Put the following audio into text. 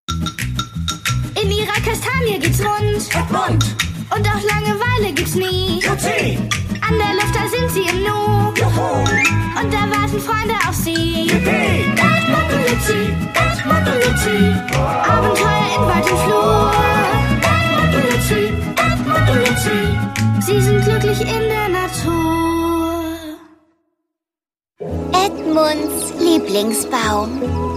In ihrer Kastanie geht's rund. Edmund. Und auch Langeweile gibt's nie. Tutti. An der Luft, da sind sie im Nu. Juhu. Und da warten Freunde auf sie. Yippie. Edmund und Luzi, Edmund und Luzi. Abenteuer in Wald und Flur. Edmund und Luzi, Edmund und Luzi. Sie sind glücklich in der Natur. Edmunds Lieblingsbaum.